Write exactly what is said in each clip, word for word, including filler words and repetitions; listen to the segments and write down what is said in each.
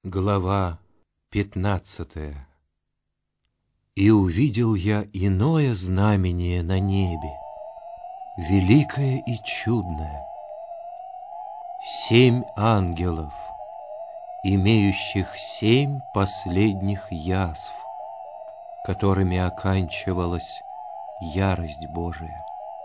Глава пятнадцатая. И увидел я иное знамение на небе, великое и чудное. Семь ангелов, имеющих семь последних язв, которыми оканчивалась ярость Божия.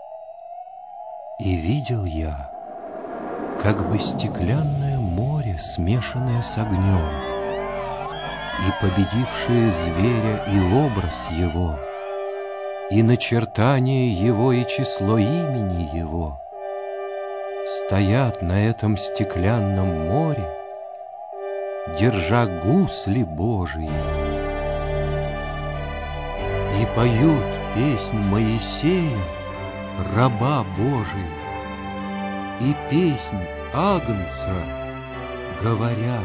И видел я, как бы стеклянное море, смешанное с огнем, и победившие зверя и образ его, и начертание его, и число имени его, стоят на этом стеклянном море, держа гусли Божии, и поют песнь Моисея, раба Божия, и песнь Агнца, говоря: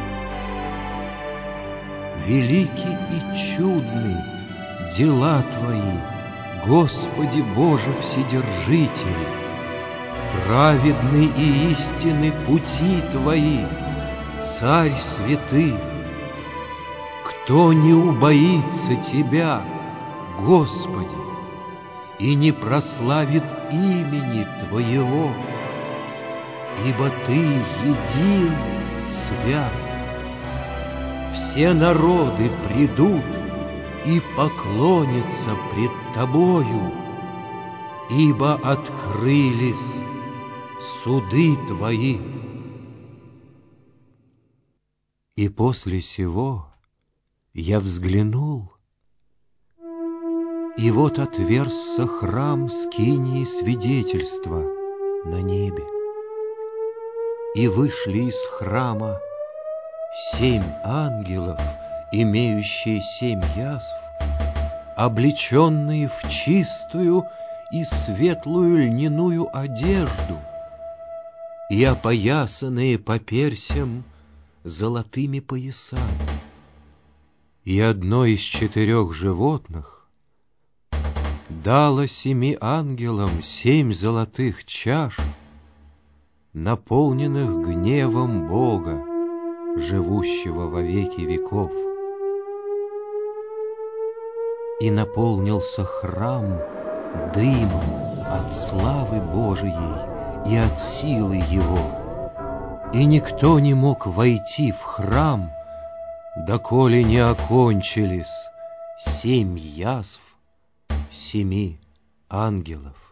велики и чудны дела Твои, Господи Боже Вседержитель, праведны и истинны пути Твои, Царь святых. Кто не убоится Тебя, Господи, и не прославит имени Твоего, ибо Ты един свят. Все народы придут и поклонятся пред Тобою, ибо открылись суды Твои. И после сего я взглянул, и вот отверзся храм скинии свидетельства на небе. И вышли из храма семь ангелов, имеющие семь язв, облеченные в чистую и светлую льняную одежду и опоясанные по персям золотыми поясами. И одно из четырех животных дало семи ангелам семь золотых чаш, наполненных гневом Бога, живущего во веки веков. И наполнился храм дымом от славы Божией и от силы Его, и никто не мог войти в храм, доколе не окончились семь язв семи ангелов.